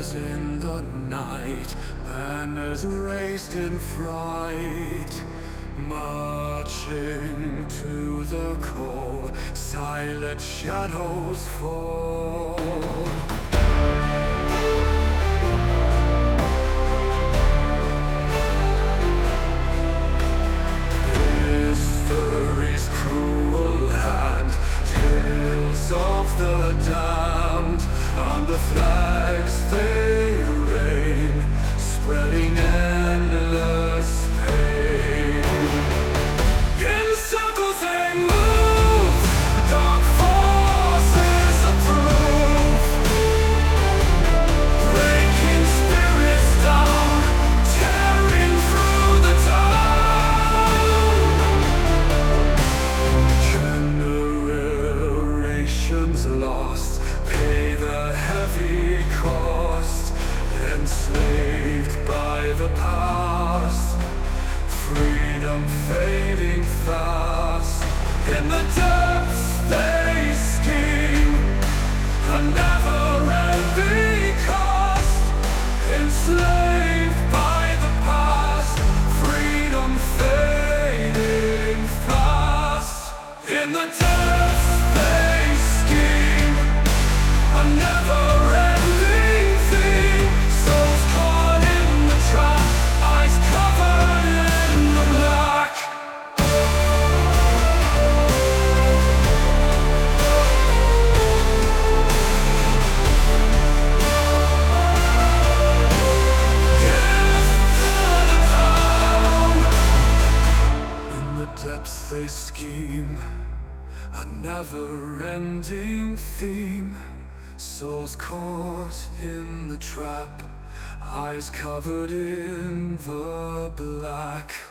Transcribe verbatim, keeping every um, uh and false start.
Shadows in the night, banners raised in fright, marching to the call, silent shadows fall. History's cruel hand, tales of the damned, on the flags they rain, spreading endless pain. In circles they move, dark forces approve, breaking spirits down, tearing through the town. Generations lost pay the heavy cost, enslaved by the past, freedom fading fast. In the depths they scheme, a never-ending cost, enslaved by the past, freedom fading fast. In the depths they scheme, a never-ending theme, souls caught in the trap, eyes covered in the black. In the depths they scheme, a never-ending theme, souls caught in the trap, eyes covered in the black.